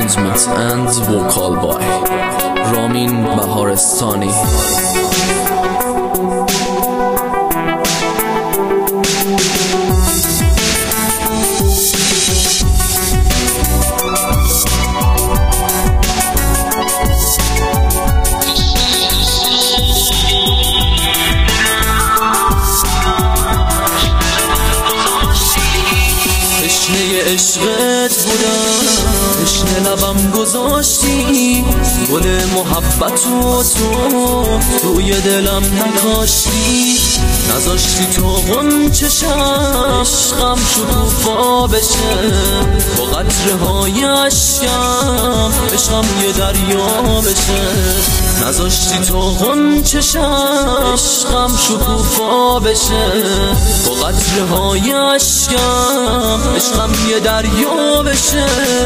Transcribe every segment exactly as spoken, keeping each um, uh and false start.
arrangement and vocal by رامین بهارستانی. تشنه عشقت بودم، تشنه لبم گذاشتی، گل محبت و تو توی دلم نکاشتی، نذاشتی تو غنچه شم عشقم شکوفا بشه، با قطره های اشکم عشقم یه دریا بشه، نذاشتی تو غنچه شم عشقم شکوفا بشه، با قطره های اشکم عشقم یه دریا بشه.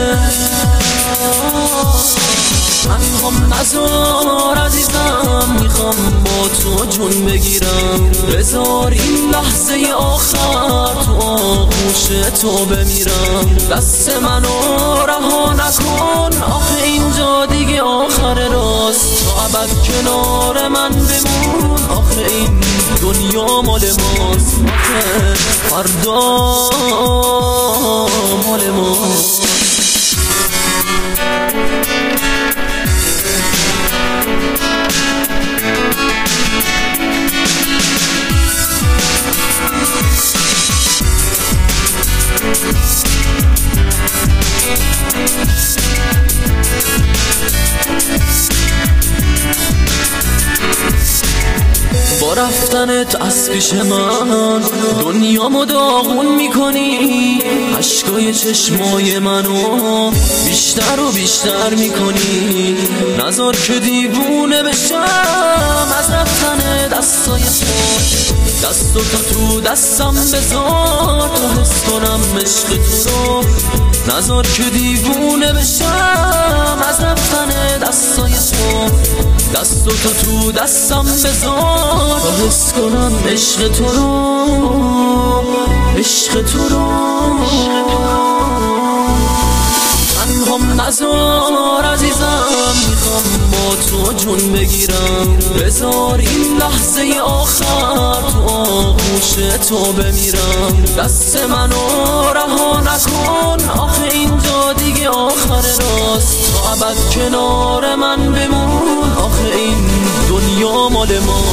من هم نزار عزیزم، میخوام با تو جون بگیرم، بذار این لحظه آخر تو آغوش تو بمیرم، دست منو رها نکن، آخه اینجا دیگه آخر راست، تا ابد کنار من بمون، آخه این دنیا مال ماست، آخه فردا مال ماست. با رفتنت از پیش من دنیامو داغون میکنی، اشکای چشمای منو بیشتر و بیشتر میکنی، نذار که دیوونه بشم از رفتن دستای تو، دست تو تو دستم بذار تا حس کنم عشق تو رو، نذار که دیوونه بشم از رفتن دستای تو، دست تو تو دستم بذار تا حس کنم عشق تو رو، عشق تو رو. من هم نزار عزیزم، میخوام با تو جون بگیرم، بذار این لحظه آخر تو آغوش تو بمیرم، دست منو رها نکن، آخه اینجا دیگه آخر راست، تا ابد کنار من بمون، آخه این دنیا مال ما.